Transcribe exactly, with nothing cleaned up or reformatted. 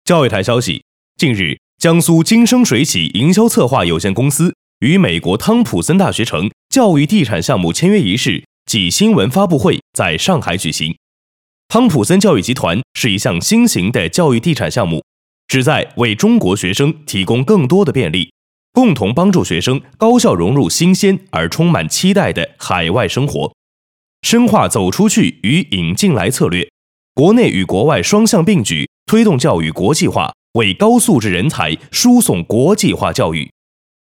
教育台消息，近日，江苏金生水起营销策划有限公司与美国汤普森大学城教育地产项目签约仪式暨新闻发布会在上海举行。汤普森教育集团是一项新型的教育地产项目，旨在为中国学生提供更多的便利，共同帮助学生高效融入新鲜而充满期待的海外生活，深化走出去与引进来策略，国内与国外双向并举，推动教育国际化，为高素质人才输送国际化教育。